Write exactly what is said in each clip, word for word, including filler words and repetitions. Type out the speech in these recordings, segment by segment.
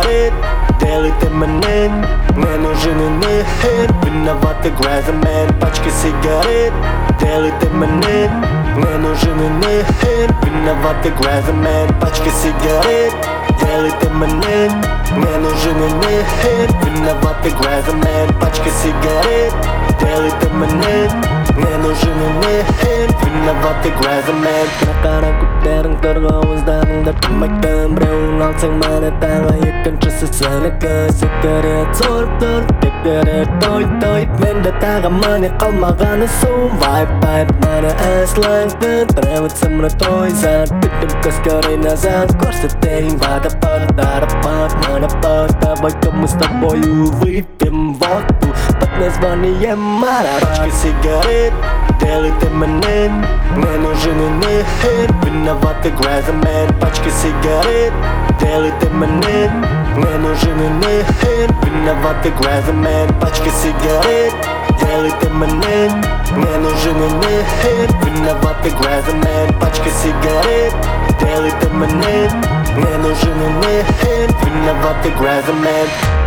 сигарет, делает эм эн эн. Мне нужен инхейт, виноваты грязмен. Пачка сигарет, делает эм эн эн. Мне нужен инхейт, виноваты грязмен. Пачка сигарет, делает эм эн эн. Мне нужен инхейт, виноваты грязмен. Пачка сигарет, делает эм эн эн. Мне нужен инхейт, виноваты грязмен. Накарам кутерам торговым зданием, да помогам бревнам, сигналы тала и кончится сценка. Сигарет сортор, сигарет той той. Мен да тагамане қалмағаны соң вайп вайп мана әсләңді треваться мной за тыпым каскары назад. Көрсетейін водопад, дарапад, монопад. Давай-ка мы с тобою выпьем водку под названием Марат. Пачка сигарет, делает эм эн эн. Мне нужен инхейт, виноваты грязмен. Пачка сигарет, делает эм эн эн. Мне нужен инхейт, виноваты грязмен. Пачка сигарет, делает эм эн эн. Мне нужен инхейт, виноваты грязмен. Пачка сигарет, делает эм эн эн. Мне нужен инхейт, виноваты грязмен.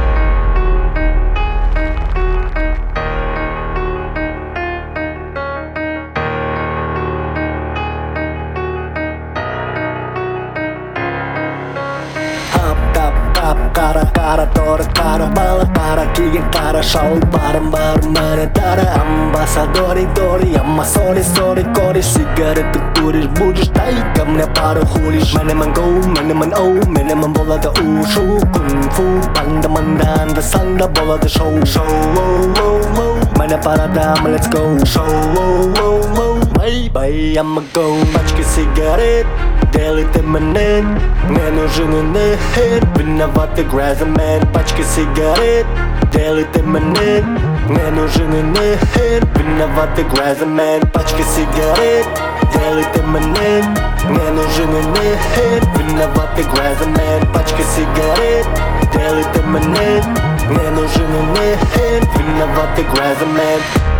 Кара, кара, тора, кара, бала, кара, киген, кара, шоу, барам, барам, мане, тара. Амбассадори, дори, амма, сори, сори, кореш. Сигарету куришь, будешь, дай ко мне пару хулишь. Менеман гоу, менеман оу, менеман болада ушу. Кунг-фу, панда, манда, санда, болада шоу. Шоу, воу, воу, воу, мене пара дама, let's go. Шоу, воу, воу, воу, бай, бай, I'ma go. Пачка сигарет, делает эм эн эн. Мне нужен инхейт, виноваты грязмен. Пачка сигарет, делает эм эн эн. Мне нужен инхейт, виноваты грязмен. Пачка сигарет, делает эм эн эн. Мне нужен инхейт, виноваты грязмен. Пачка сигарет, делает эм эн эн. Мне нужен инхейт, виноваты грязмен.